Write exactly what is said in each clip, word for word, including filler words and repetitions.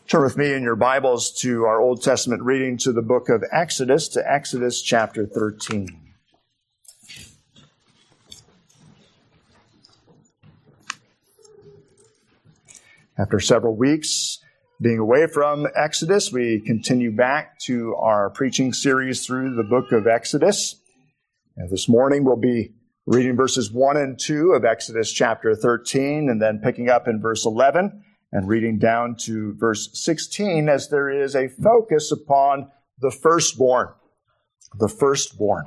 Turn with me in your Bibles to our Old Testament reading to the book of Exodus, to Exodus chapter thirteen. After several weeks being away from Exodus, we continue back to our preaching series through the book of Exodus. And this morning we'll be reading verses one and two of Exodus chapter thirteen, and then picking up in verse eleven and reading down to verse sixteen, as there is a focus upon the firstborn. The firstborn.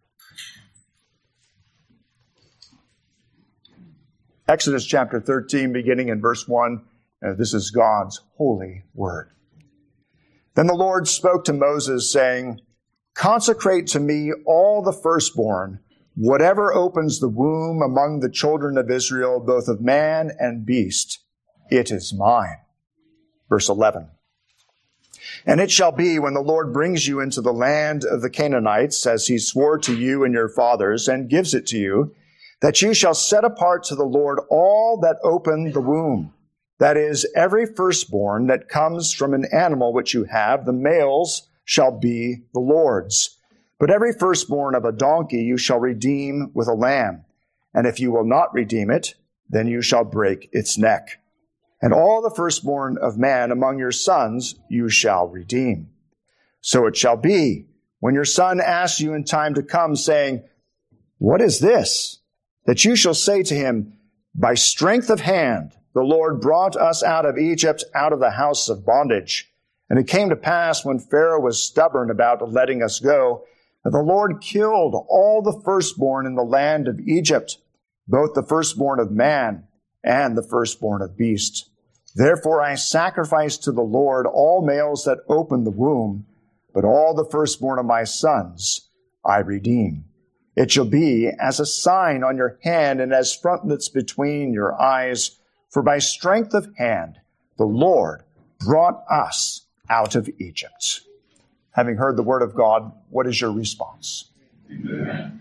Exodus chapter thirteen, beginning in verse one. Uh, this is God's holy word. Then the Lord spoke to Moses, saying, "Consecrate to me all the firstborn, whatever opens the womb among the children of Israel, both of man and beast. It is mine." Verse eleven. "And it shall be when the Lord brings you into the land of the Canaanites, as he swore to you and your fathers, and gives it to you, that you shall set apart to the Lord all that open the womb. That is, every firstborn that comes from an animal which you have, the males shall be the Lord's. But every firstborn of a donkey you shall redeem with a lamb. And if you will not redeem it, then you shall break its neck. And all the firstborn of man among your sons you shall redeem. So it shall be, when your son asks you in time to come, saying, 'What is this?' that you shall say to him, 'By strength of hand the Lord brought us out of Egypt, out of the house of bondage. And it came to pass, when Pharaoh was stubborn about letting us go, that the Lord killed all the firstborn in the land of Egypt, both the firstborn of man and the firstborn of beast. Therefore I sacrifice to the Lord all males that open the womb, but all the firstborn of my sons I redeem. It shall be as a sign on your hand and as frontlets between your eyes, for by strength of hand the Lord brought us out of Egypt." Having heard the word of God, what is your response? Amen.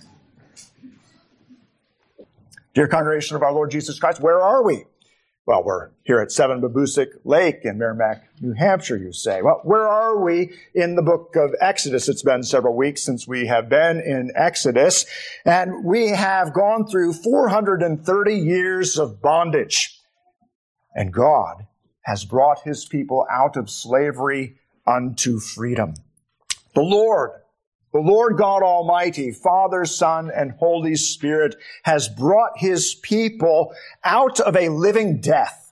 Dear congregation of our Lord Jesus Christ, where are we? Well, we're here at seven Babusick Lake in Merrimack, New Hampshire, you say. Well, where are we in the book of Exodus? It's been several weeks since we have been in Exodus, and we have gone through four hundred thirty years of bondage. And God has brought his people out of slavery unto freedom. The Lord, the Lord God Almighty, Father, Son, and Holy Spirit, has brought his people out of a living death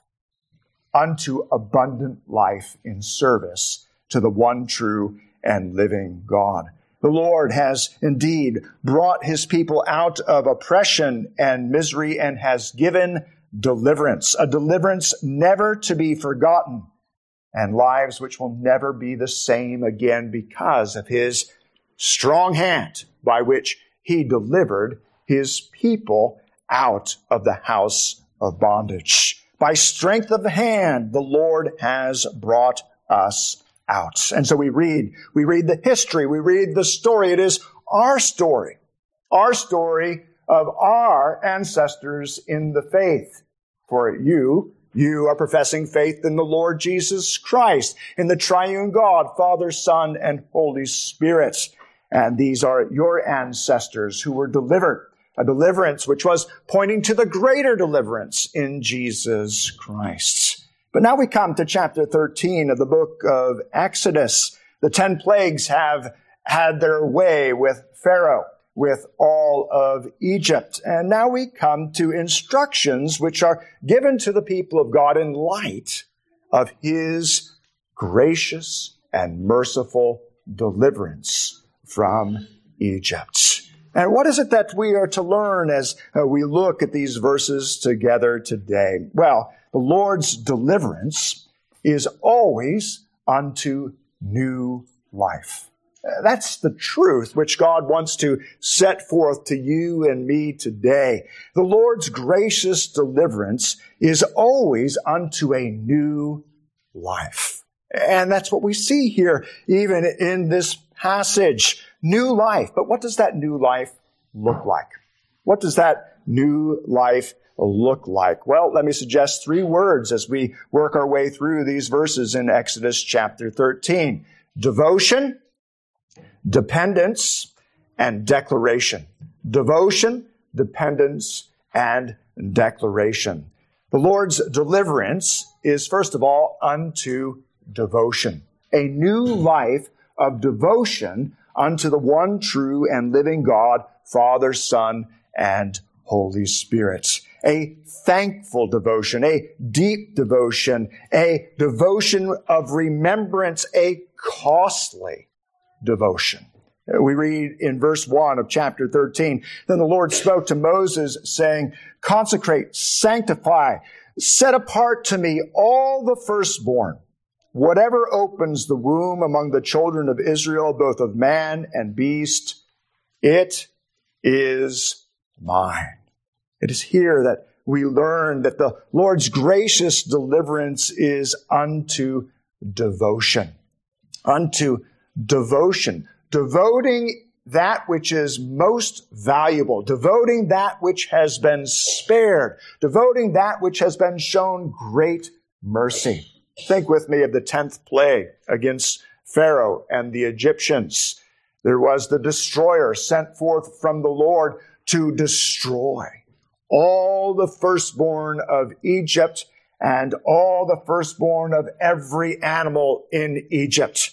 unto abundant life in service to the one true and living God. The Lord has indeed brought his people out of oppression and misery and has given deliverance, a deliverance never to be forgotten, and lives which will never be the same again because of his strong hand by which he delivered his people out of the house of bondage. By strength of the hand, the Lord has brought us out. And so we read, we read the history, we read the story. It is our story, our story of our ancestors in the faith. For you, you are professing faith in the Lord Jesus Christ, in the triune God, Father, Son, and Holy Spirit. And these are your ancestors who were delivered, a deliverance which was pointing to the greater deliverance in Jesus Christ. But now we come to chapter thirteen of the book of Exodus. The ten plagues have had their way with Pharaoh, with all of Egypt. And now we come to instructions which are given to the people of God in light of his gracious and merciful deliverance from Egypt. And what is it that we are to learn as uh, we look at these verses together today? Well, the Lord's deliverance is always unto new life. That's the truth which God wants to set forth to you and me today. The Lord's gracious deliverance is always unto a new life. And that's what we see here, even in this passage. New life. But what does that new life look like? What does that new life look like? Well, let me suggest three words as we work our way through these verses in Exodus chapter thirteen. Devotion, dependence, and declaration. Devotion, dependence, and declaration. The Lord's deliverance is, first of all, unto devotion. A new life of devotion unto the one true and living God, Father, Son, and Holy Spirit. A thankful devotion, a deep devotion, a devotion of remembrance, a costly devotion. We read in verse one of chapter thirteen, then the Lord spoke to Moses, saying, consecrate, sanctify, set apart to me all the firstborn, whatever opens the womb among the children of Israel, both of man and beast, it is mine. It is here that we learn that the Lord's gracious deliverance is unto devotion. Unto devotion. Devoting that which is most valuable. Devoting that which has been spared. Devoting that which has been shown great mercy. Think with me of the tenth plague against Pharaoh and the Egyptians. There was the destroyer sent forth from the Lord to destroy all the firstborn of Egypt and all the firstborn of every animal in Egypt.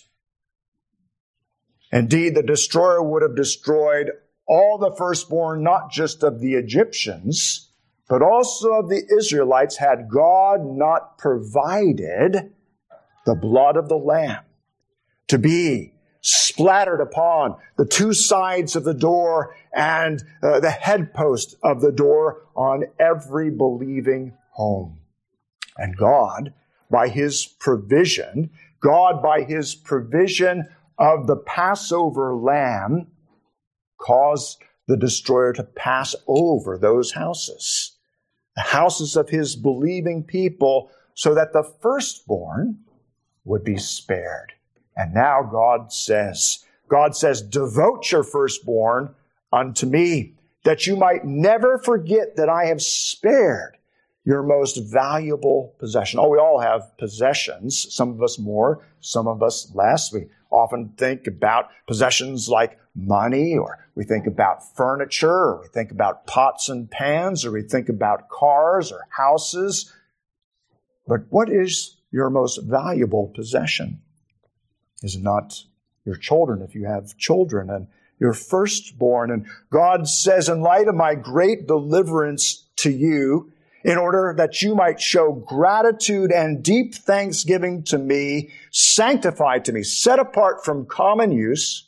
Indeed, the destroyer would have destroyed all the firstborn, not just of the Egyptians, but also of the Israelites, had God not provided the blood of the Lamb to be splattered upon the two sides of the door and uh, the headpost of the door on every believing home. And God, by His provision, God, by His provision of the Passover lamb, caused the destroyer to pass over those houses, the houses of His believing people, so that the firstborn would be spared. And now God says, God says, devote your firstborn unto me, that you might never forget that I have spared your most valuable possession. Oh, we all have possessions, some of us more, some of us less. We often think about possessions like money, or we think about furniture, or we think about pots and pans, or we think about cars or houses. But what is your most valuable possession? Is it not your children, if you have children, and your firstborn? And God says, in light of my great deliverance to you, in order that you might show gratitude and deep thanksgiving to me, sanctify to me, set apart from common use,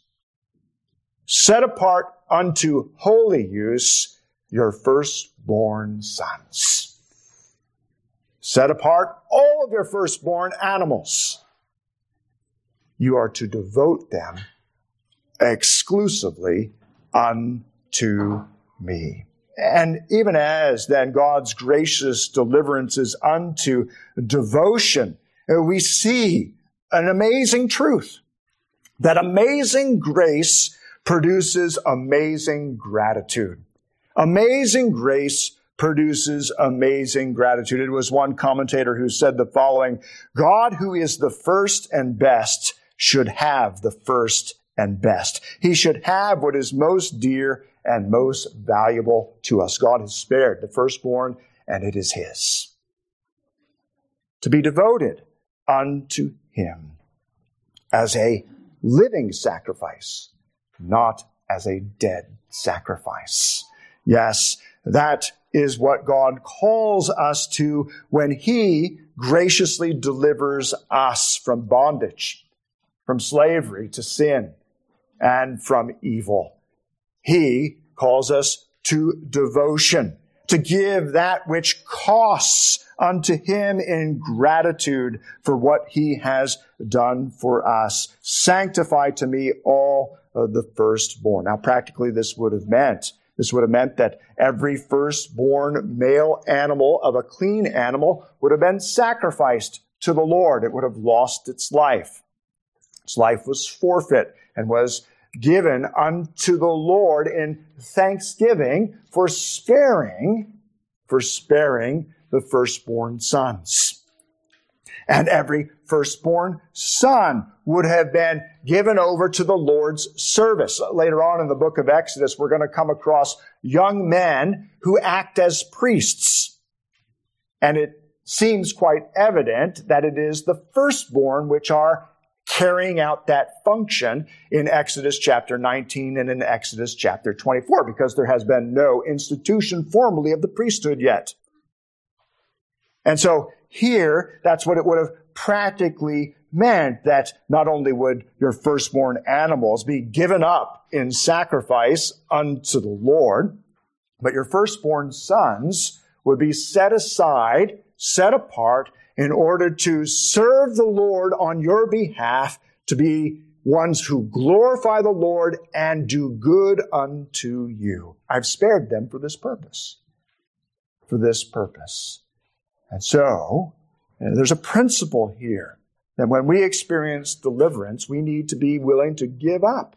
set apart unto holy use, your firstborn sons. Set apart all of your firstborn animals. You are to devote them exclusively unto me. And even as then God's gracious deliverance is unto devotion, we see an amazing truth. That amazing grace produces amazing gratitude. Amazing grace produces amazing gratitude. It was one commentator who said the following: God, who is the first and best, should have the first and best. He should have what is most dear and most valuable to us. God has spared the firstborn, and it is His. To be devoted unto Him as a living sacrifice, not as a dead sacrifice. Yes, that is what God calls us to when He graciously delivers us from bondage, from slavery to sin, and from evil. He calls us to devotion, to give that which costs unto Him in gratitude for what He has done for us. Sanctify to me all of the firstborn. Now, practically, this would have meant, this would have meant that every firstborn male animal of a clean animal would have been sacrificed to the Lord. It would have lost its life. Its life was forfeit and was given unto the Lord in thanksgiving for sparing, for sparing the firstborn sons. And every firstborn son would have been given over to the Lord's service. Later on in the book of Exodus, we're going to come across young men who act as priests. And it seems quite evident that it is the firstborn which are carrying out that function in Exodus chapter nineteen and in Exodus chapter twenty-four, because there has been no institution formally of the priesthood yet. And so here, that's what it would have practically meant, that not only would your firstborn animals be given up in sacrifice unto the Lord, but your firstborn sons would be set aside, set apart, in order to serve the Lord on your behalf, to be ones who glorify the Lord and do good unto you. I've spared them for this purpose. For this purpose. And so, there's a principle here that when we experience deliverance, we need to be willing to give up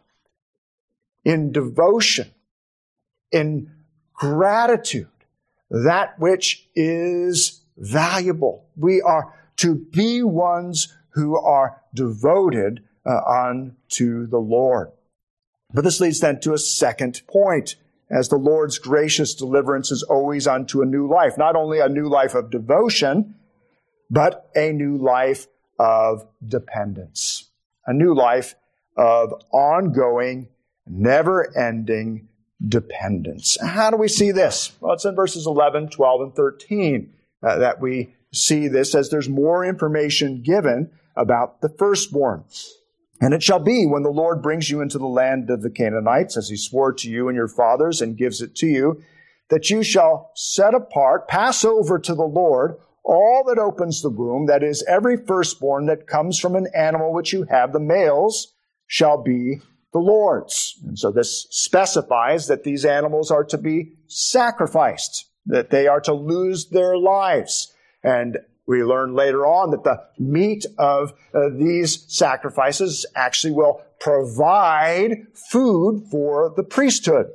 in devotion, in gratitude, that which is valuable. We are to be ones who are devoted uh, unto the Lord. But this leads then to a second point, as the Lord's gracious deliverance is always unto a new life. Not only a new life of devotion, but a new life of dependence. A new life of ongoing, never-ending dependence. How do we see this? Well, it's in verses eleven, twelve, and thirteen uh, that we see this, as there's more information given about the firstborn. And it shall be, when the Lord brings you into the land of the Canaanites, as he swore to you and your fathers and gives it to you, that you shall set apart, pass over to the Lord, all that opens the womb, that is, every firstborn that comes from an animal which you have, the males, shall be the Lord's. And so this specifies that these animals are to be sacrificed, that they are to lose their lives. And we learn later on that the meat of uh, these sacrifices actually will provide food for the priesthood.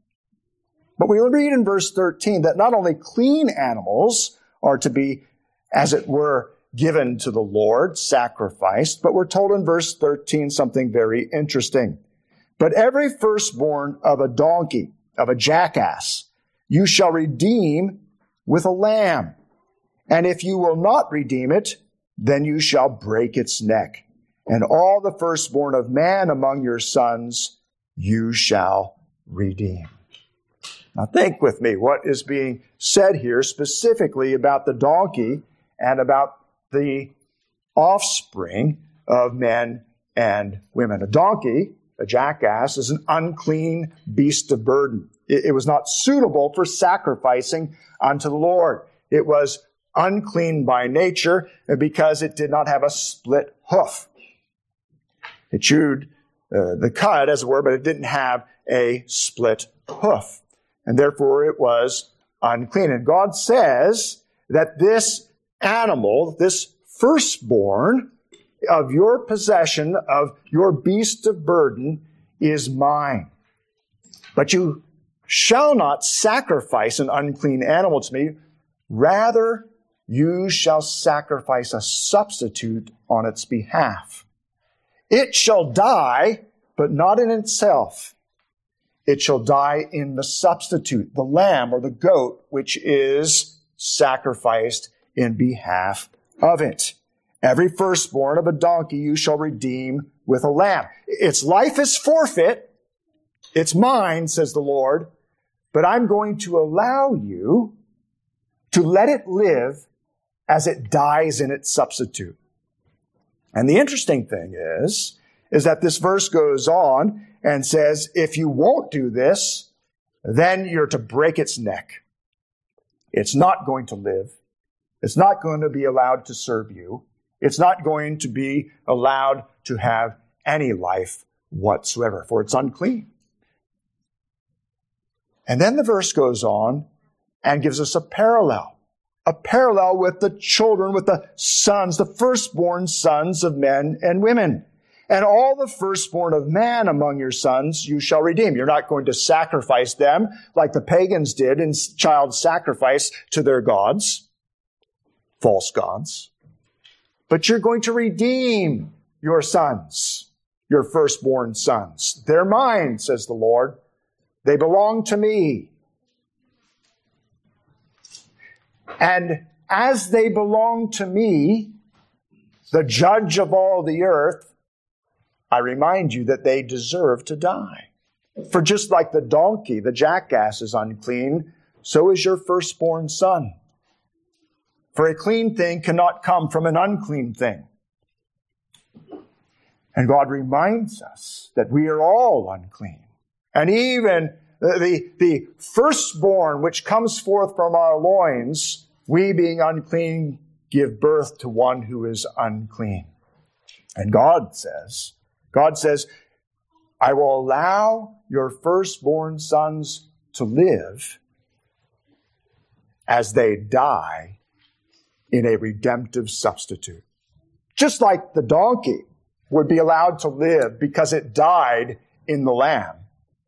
But we read in verse thirteen that not only clean animals are to be, as it were, given to the Lord, sacrificed, but we're told in verse thirteen something very interesting. But every firstborn of a donkey, of a jackass, you shall redeem with a lamb. And if you will not redeem it, then you shall break its neck. And all the firstborn of man among your sons you shall redeem. Now think with me what is being said here specifically about the donkey and about the offspring of men and women. A donkey, a jackass, is an unclean beast of burden. It, it was not suitable for sacrificing unto the Lord. It was unclean by nature because it did not have a split hoof. It chewed uh, the cud, as it were, but it didn't have a split hoof. And therefore it was unclean. And God says that this animal, this firstborn of your possession, of your beast of burden, is mine. But you shall not sacrifice an unclean animal to me. Rather, you shall sacrifice a substitute on its behalf. It shall die, but not in itself. It shall die in the substitute, the lamb or the goat, which is sacrificed in behalf of it. Every firstborn of a donkey you shall redeem with a lamb. Its life is forfeit. It's mine, says the Lord, but I'm going to allow you to let it live as it dies in its substitute. And the interesting thing is, is that this verse goes on and says, if you won't do this, then you're to break its neck. It's not going to live. It's not going to be allowed to serve you. It's not going to be allowed to have any life whatsoever, for it's unclean. And then the verse goes on and gives us a parallel. A parallel with the children, with the sons, the firstborn sons of men and women. And all the firstborn of man among your sons you shall redeem. You're not going to sacrifice them like the pagans did in child sacrifice to their gods, false gods. But you're going to redeem your sons, your firstborn sons. They're mine, says the Lord. They belong to me. And as they belong to me, the judge of all the earth, I remind you that they deserve to die. For just like the donkey, the jackass is unclean, so is your firstborn son. For a clean thing cannot come from an unclean thing. And God reminds us that we are all unclean. And even the, the firstborn which comes forth from our loins, we being unclean, give birth to one who is unclean. And God says, God says, I will allow your firstborn sons to live as they die in a redemptive substitute. Just like the donkey would be allowed to live because it died in the lamb,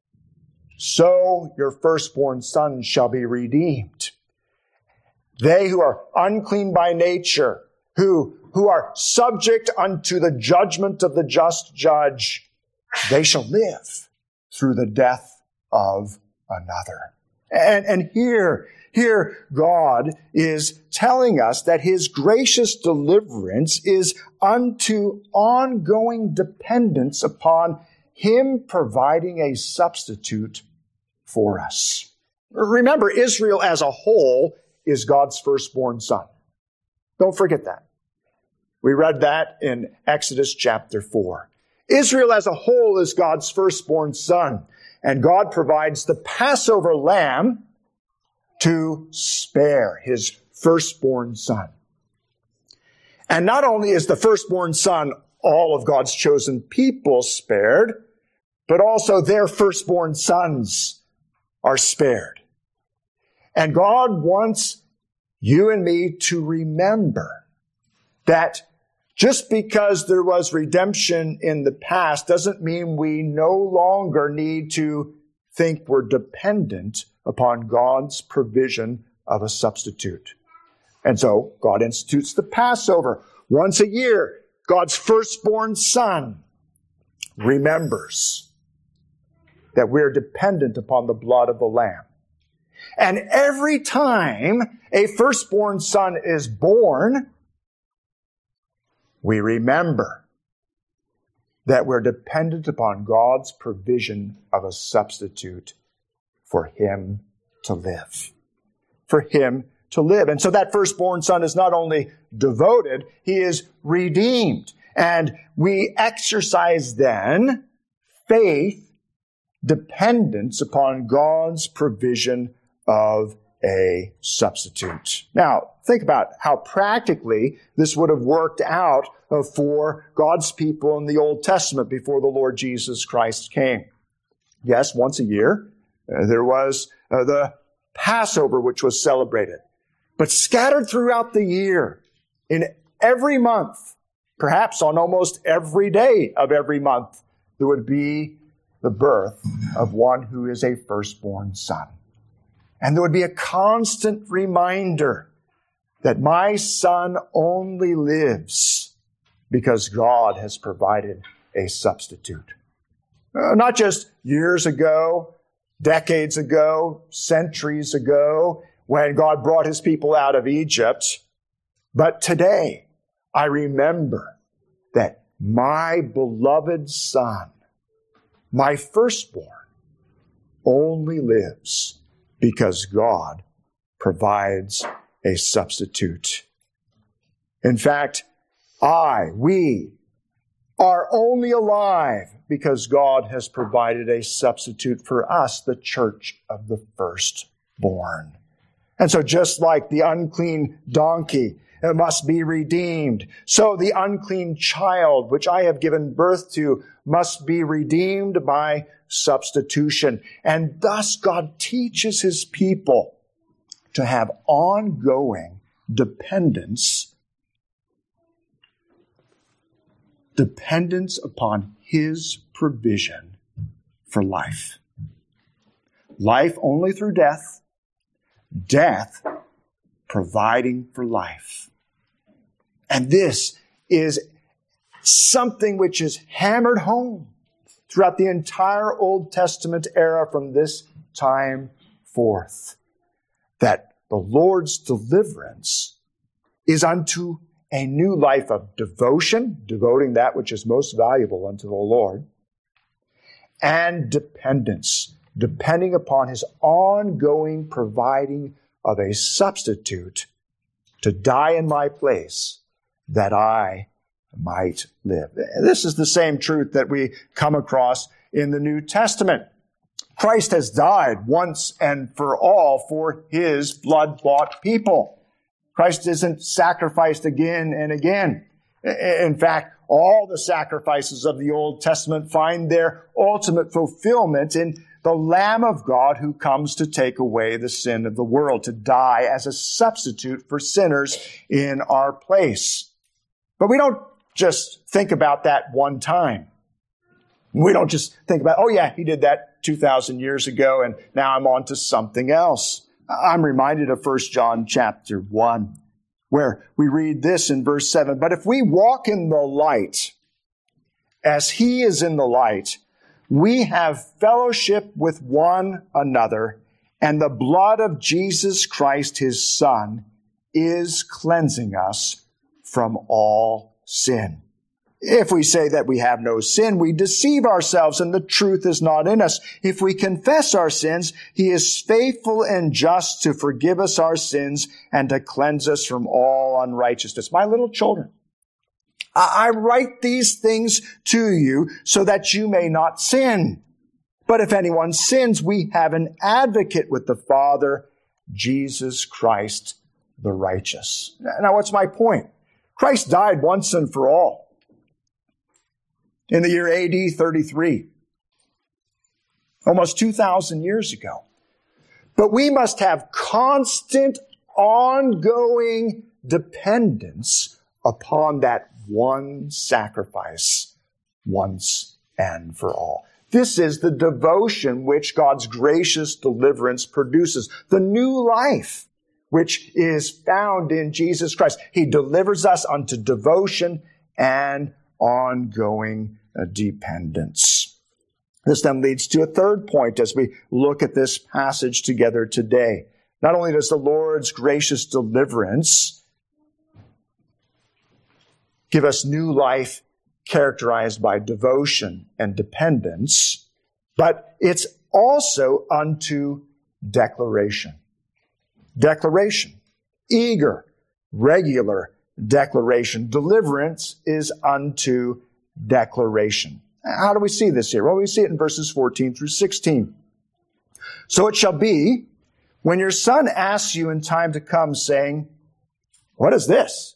so your firstborn sons shall be redeemed. They who are unclean by nature, who, who are subject unto the judgment of the just judge, they shall live through the death of another. And, and here, here God is telling us that his gracious deliverance is unto ongoing dependence upon him providing a substitute for us. Remember, Israel as a whole is God's firstborn son. Don't forget that. We read that in Exodus chapter four. Israel as a whole is God's firstborn son, and God provides the Passover lamb to spare his firstborn son. And not only is the firstborn son all of God's chosen people spared, but also their firstborn sons are spared. And God wants you and me to remember that just because there was redemption in the past doesn't mean we no longer need to think we're dependent upon God's provision of a substitute. And so God institutes the Passover. Once a year, God's firstborn son remembers that we're dependent upon the blood of the Lamb. And every time a firstborn son is born, we remember that we're dependent upon God's provision of a substitute for him to live. For him to live. And so that firstborn son is not only devoted, he is redeemed. And we exercise then faith, dependence upon God's provision of a substitute. Now, think about how practically this would have worked out for God's people in the Old Testament before the Lord Jesus Christ came. Yes, once a year, uh, there was uh, the Passover, which was celebrated. But scattered throughout the year, in every month, perhaps on almost every day of every month, there would be the birth of one who is a firstborn son. And there would be a constant reminder that my son only lives because God has provided a substitute. Uh, not just years ago, decades ago, centuries ago, when God brought his people out of Egypt, but today I remember that my beloved son, my firstborn, only lives because God provides a substitute. In fact, I, we, are only alive because God has provided a substitute for us, the church of the firstborn. And so just like the unclean donkey it must be redeemed, so the unclean child, which I have given birth to, must be redeemed by substitution. And thus God teaches his people to have ongoing dependence dependence upon His provision for life. Life only through death, death providing for life. And this is something which is hammered home throughout the entire Old Testament era from this time forth, that the Lord's deliverance is unto a new life of devotion, devoting that which is most valuable unto the Lord, and dependence, depending upon His ongoing providing of a substitute to die in my place that I might live. This is the same truth that we come across in the New Testament. Christ has died once and for all for His blood-bought people. Christ isn't sacrificed again and again. In fact, all the sacrifices of the Old Testament find their ultimate fulfillment in the Lamb of God who comes to take away the sin of the world, to die as a substitute for sinners in our place. But we don't just think about that one time. We don't just think about, oh yeah, He did that two thousand years ago and now I'm on to something else. I'm reminded of First John chapter one, where we read this in verse seven, but if we walk in the light as He is in the light, we have fellowship with one another, and the blood of Jesus Christ, His Son, is cleansing us from all sin. If we say that we have no sin, we deceive ourselves and the truth is not in us. If we confess our sins, He is faithful and just to forgive us our sins and to cleanse us from all unrighteousness. My little children, I write these things to you so that you may not sin. But if anyone sins, we have an advocate with the Father, Jesus Christ the righteous. Now, what's my point? Christ died once and for all in the year A D thirty-three, almost two thousand years ago. But we must have constant, ongoing dependence upon that one sacrifice once and for all. This is the devotion which God's gracious deliverance produces, the new life which is found in Jesus Christ. He delivers us unto devotion and ongoing dependence. This then leads to a third point as we look at this passage together today. Not only does the Lord's gracious deliverance give us new life characterized by devotion and dependence, but it's also unto declaration. Declaration. Eager, regular declaration. Deliverance is unto declaration. How do we see this here? Well, we see it in verses fourteen through sixteen. So it shall be, when your son asks you in time to come, saying, what is this?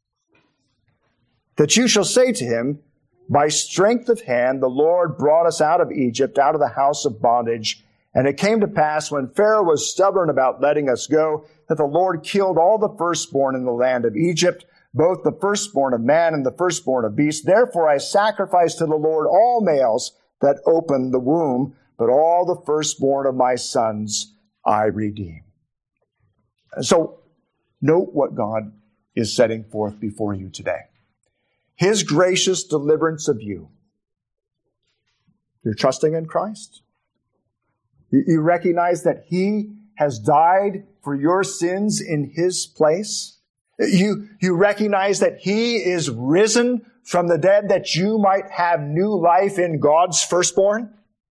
That you shall say to him, by strength of hand, the Lord brought us out of Egypt, out of the house of bondage. And it came to pass, when Pharaoh was stubborn about letting us go, that the Lord killed all the firstborn in the land of Egypt, both the firstborn of man and the firstborn of beast. Therefore I sacrifice to the Lord all males that open the womb, but all the firstborn of my sons I redeem. So note what God is setting forth before you today. His gracious deliverance of you. You're trusting in Christ. You recognize that He has died for your sins in His place. You, you recognize that He is risen from the dead that you might have new life in God's firstborn.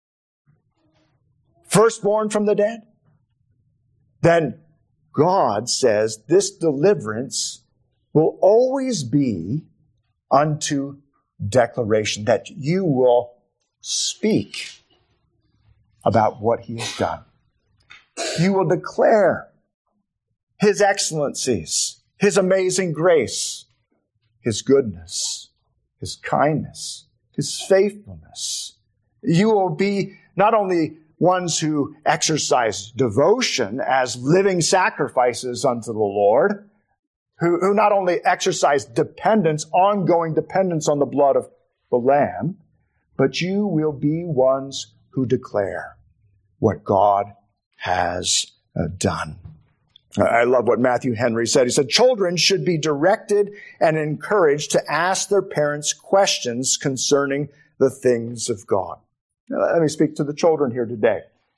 Firstborn from the dead. Then God says this deliverance will always be unto declaration, that you will speak about what He has done. You will declare His excellencies, His amazing grace, His goodness, His kindness, His faithfulness. You will be not only ones who exercise devotion as living sacrifices unto the Lord, who, who not only exercise dependence, ongoing dependence on the blood of the Lamb, but you will be ones who declare what God has uh, done. I love what Matthew Henry said. He said, children should be directed and encouraged to ask their parents questions concerning the things of God. Now, let me speak to the children here today.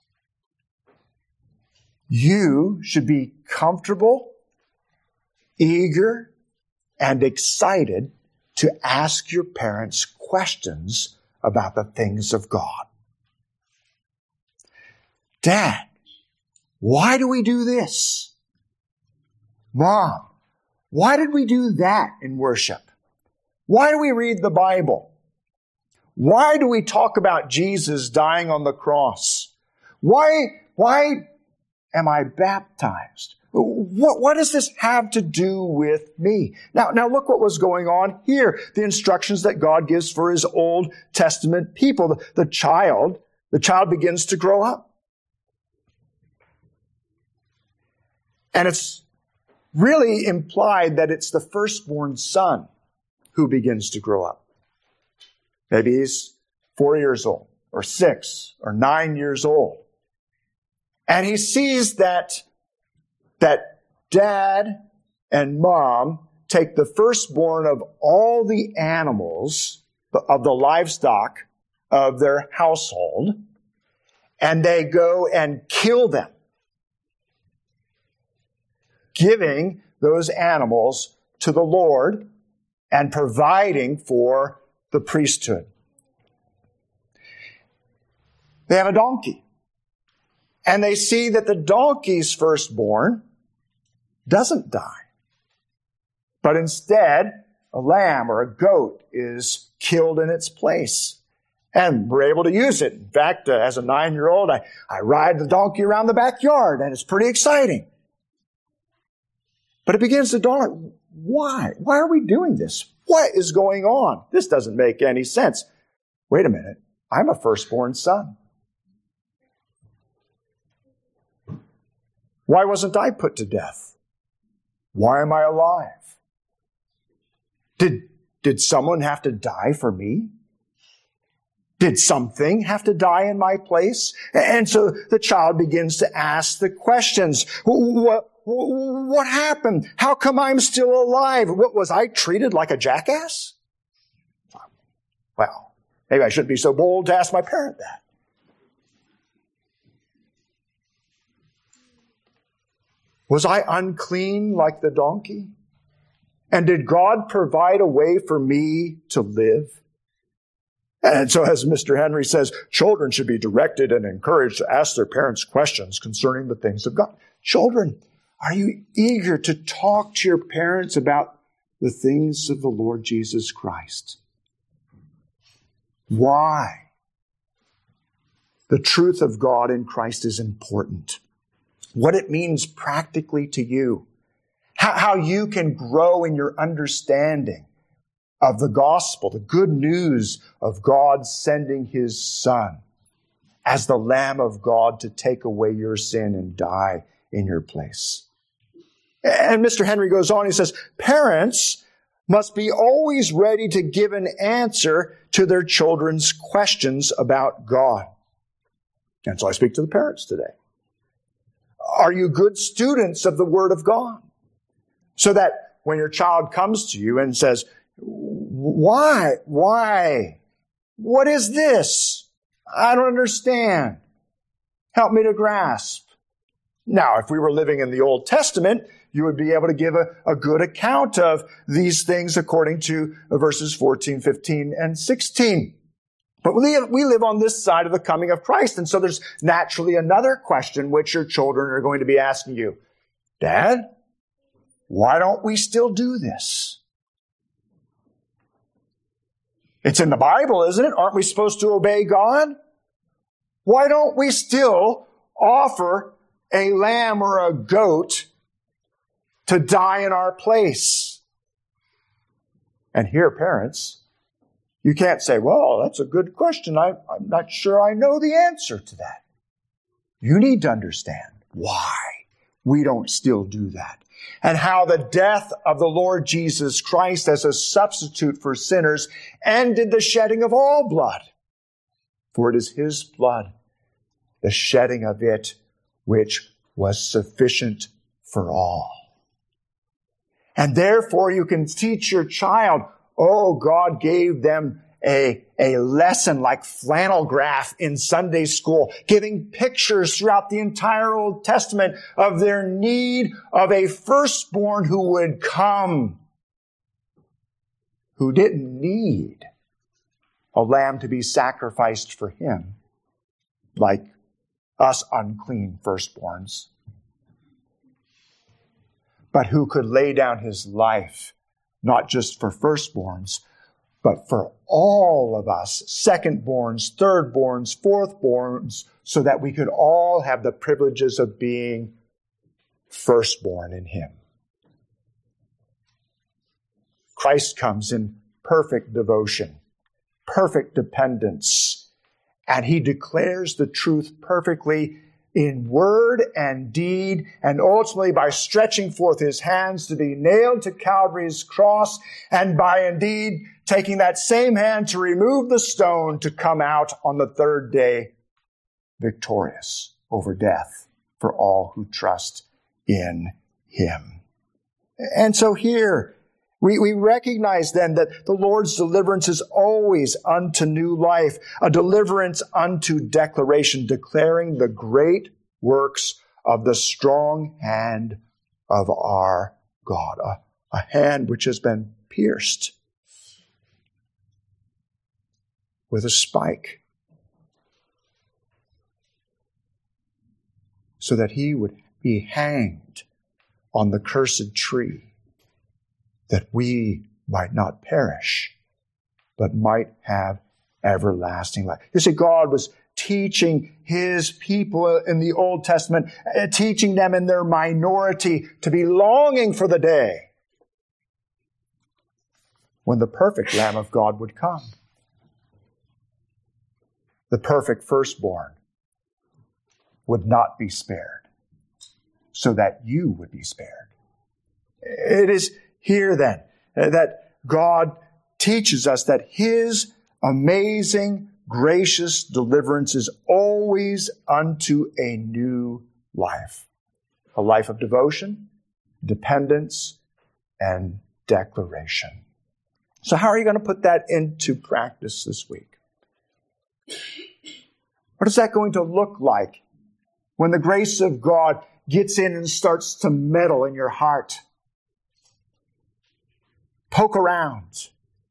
You should be comfortable, eager, and excited to ask your parents questions about the things of God. Dad, why do we do this? Mom, why did we do that in worship? Why do we read the Bible? Why do we talk about Jesus dying on the cross? Why, why am I baptized? What, what does this have to do with me? Now, now look what was going on here. The instructions that God gives for His Old Testament people. The, the child, the child begins to grow up. And it's really implied that it's the firstborn son who begins to grow up. Maybe he's four years old, or six, or nine years old. And he sees that, that dad and mom take the firstborn of all the animals, of the livestock of their household, and they go and kill them, giving those animals to the Lord and providing for the priesthood. They have a donkey. And they see that the donkey's firstborn doesn't die. But instead, a lamb or a goat is killed in its place. And we're able to use it. In fact, uh, as a nine-year-old, I, I ride the donkey around the backyard, and it's pretty exciting. But it begins to dawn on, why? Why are we doing this? What is going on? This doesn't make any sense. Wait a minute. I'm a firstborn son. Why wasn't I put to death? Why am I alive? Did, did someone have to die for me? Did something have to die in my place? And so the child begins to ask the questions. What, what happened? How come I'm still alive? What, was I treated like a jackass? Well, maybe I shouldn't be so bold to ask my parent that. Was I unclean like the donkey? And did God provide a way for me to live? And so as Mister Henry says, children should be directed and encouraged to ask their parents questions concerning the things of God. Children, are you eager to talk to your parents about the things of the Lord Jesus Christ? Why? The truth of God in Christ is important. What it means practically to you. How, how you can grow in your understanding of the gospel, the good news of God sending His Son as the Lamb of God to take away your sin and die in your place. And Mister Henry goes on, he says, parents must be always ready to give an answer to their children's questions about God. And so I speak to the parents today. Are you good students of the Word of God? So that when your child comes to you and says, why? Why? What is this? I don't understand. Help me to grasp. Now, if we were living in the Old Testament, you would be able to give a, a good account of these things according to verses fourteen, fifteen, and sixteen. But we live, we live on this side of the coming of Christ, and so there's naturally another question which your children are going to be asking you. Dad, why don't we still do this? It's in the Bible, isn't it? Aren't we supposed to obey God? Why don't we still offer a lamb or a goat to die in our place? And here, parents, you can't say, well, that's a good question. I, I'm not sure I know the answer to that. You need to understand why. we don't still do that. And how the death of the Lord Jesus Christ as a substitute for sinners ended the shedding of all blood. For it is his blood, the shedding of it, which was sufficient for all. And therefore you can teach your child, oh, God gave them a, a lesson like flannel graph in Sunday school, giving pictures throughout the entire Old Testament of their need of a firstborn who would come, who didn't need a lamb to be sacrificed for him, like us unclean firstborns, but who could lay down his life, not just for firstborns, but for all of us, secondborns, thirdborns, fourthborns, so that we could all have the privileges of being firstborn in him. Christ comes in perfect devotion, perfect dependence, and he declares the truth perfectly in word and deed, and ultimately by stretching forth his hands to be nailed to Calvary's cross, and by indeed taking that same hand to remove the stone to come out on the third day victorious over death for all who trust in him. And so here, We, we recognize then that the Lord's deliverance is always unto new life, a deliverance unto declaration, declaring the great works of the strong hand of our God, a, a hand which has been pierced with a spike so that he would be hanged on the cursed tree, that we might not perish, but might have everlasting life. You see, God was teaching his people in the Old Testament, uh, teaching them in their minority to be longing for the day when the perfect Lamb of God would come. The perfect firstborn would not be spared, so that you would be spared. It is here then that God teaches us that his amazing, gracious deliverance is always unto a new life. A life of devotion, dependence, and declaration. So how are you going to put that into practice this week? What is that going to look like when the grace of God gets in and starts to meddle in your heart? Poke around,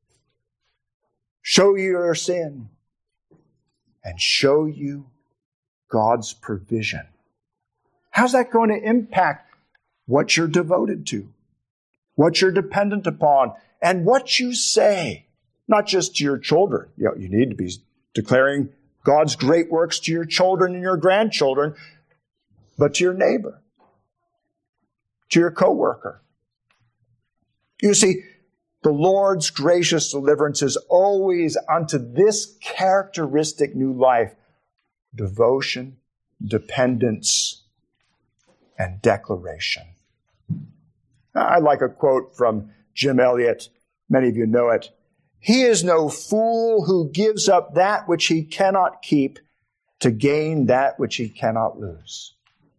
show you your sin, and show you God's provision. How's that going to impact what you're devoted to, what you're dependent upon, and what you say? Not just to your children. You know, you need to be declaring God's great works to your children and your grandchildren, but to your neighbor, to your coworker. You see, the Lord's gracious deliverance is always unto this characteristic new life: devotion, dependence, and declaration. I like a quote from Jim Elliot. Many of you know it. He is no fool who gives up that which he cannot keep to gain that which he cannot lose.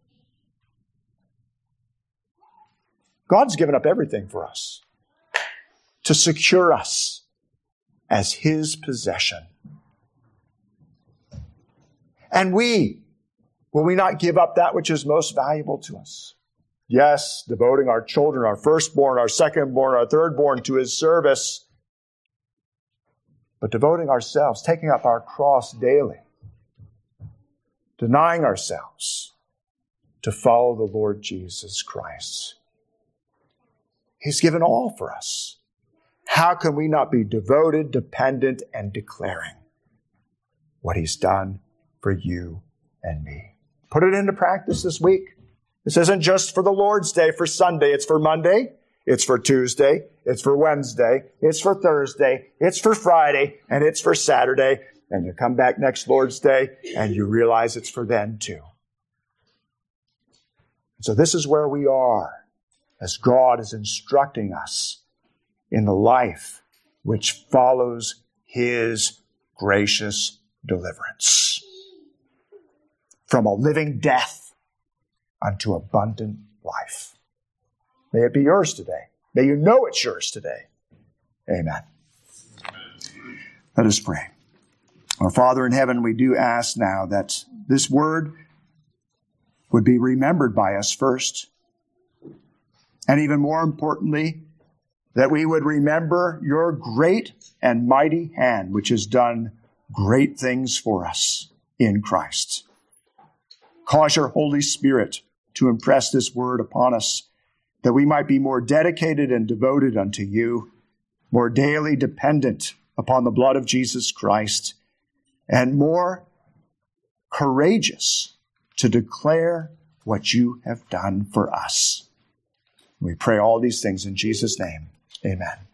God's given up everything for us to secure us as his possession. And we, will we not give up that which is most valuable to us? Yes, devoting our children, our firstborn, our secondborn, our thirdborn to his service, but devoting ourselves, taking up our cross daily, denying ourselves to follow the Lord Jesus Christ. He's given all for us. How can we not be devoted, dependent, and declaring what he's done for you and me? Put it into practice this week. This isn't just for the Lord's Day, for Sunday. It's for Monday. It's for Tuesday. It's for Wednesday. It's for Thursday. It's for Friday. And it's for Saturday. And you come back next Lord's Day and you realize it's for then too. So this is where we are as God is instructing us in the life which follows his gracious deliverance. From a living death unto abundant life. May it be yours today. May you know it's yours today. Amen. Let us pray. Our Father in heaven, we do ask now that this word would be remembered by us first. And even more importantly, that we would remember your great and mighty hand, which has done great things for us in Christ. Cause your Holy Spirit to impress this word upon us, that we might be more dedicated and devoted unto you, more daily dependent upon the blood of Jesus Christ, and more courageous to declare what you have done for us. We pray all these things in Jesus' name. Amen.